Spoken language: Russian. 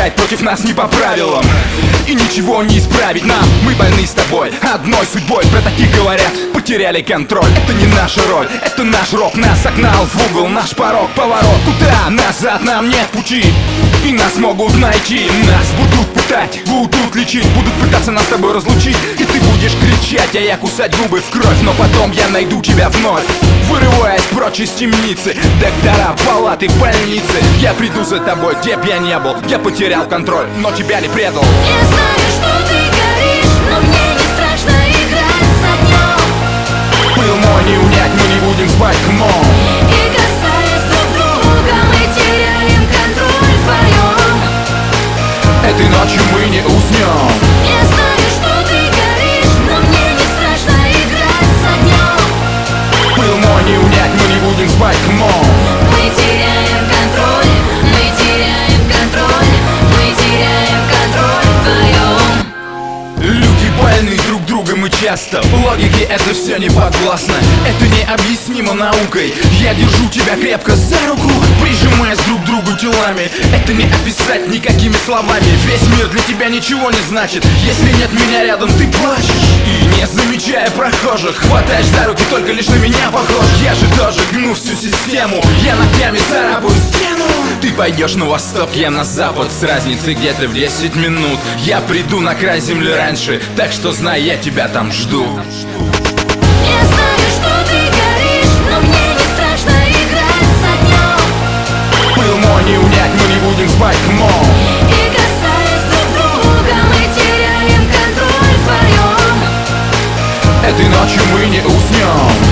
играет против нас не по правилам. И ничего не исправить нам, мы больны с тобой одной судьбой. Про таких говорят, потеряли контроль. Это не наша роль, это наш рок. Нас согнал в угол, наш порог, поворот. Куда назад нам нет пути, и нас могут найти. Нас будут пытать, будут лечить, будут пытаться нас с тобой разлучить. И ты будешь кричать, а я кусать губы в кровь. Но потом я найду тебя вновь, вырываясь прочь из темницы. Доктора, палаты, больницы. Я приду за тобой, где б я не был. Я потерял контроль, но тебя не предал. Я знаю, что ты горишь, но мне не страшно играть с огнем. Пыл мой не унять, мы не будем спать, come on. И касаясь друг друга, мы теряем контроль вдвоем. Этой ночью мы не уснем. Я знаю, что ты горишь, но мне не страшно играть с огнем. Пыл мой не унять, мы не будем спать, come on. Мы теряем контроль, мы теряем контроль, мы теряем контроль вдвоем. Люди больны друг другом и часто логике это все не подвластно. Это необъяснимо наукой. Я держу тебя крепко за руку, прижимаясь друг к другу телами. Это не описать никакими словами. Весь мир для тебя ничего не значит. Если нет меня рядом, ты плачешь. И не замечая прохожих, хватаешь за руки, только лишь на меня похож. Я же тоже гну всю систему, я ногтями царапаю стену. Ты пойдешь на восток, я на запад, с разницей где-то в 10 минут. Я приду на край земли раньше, так что знай, я тебя там жду. Я знаю, что ты горишь, но мне не страшно играть с огнем. Пыл мой не унять, мы не будем спать, come on. И касаясь друг друга, мы теряем контроль вдвоем. Этой ночью мы не уснем.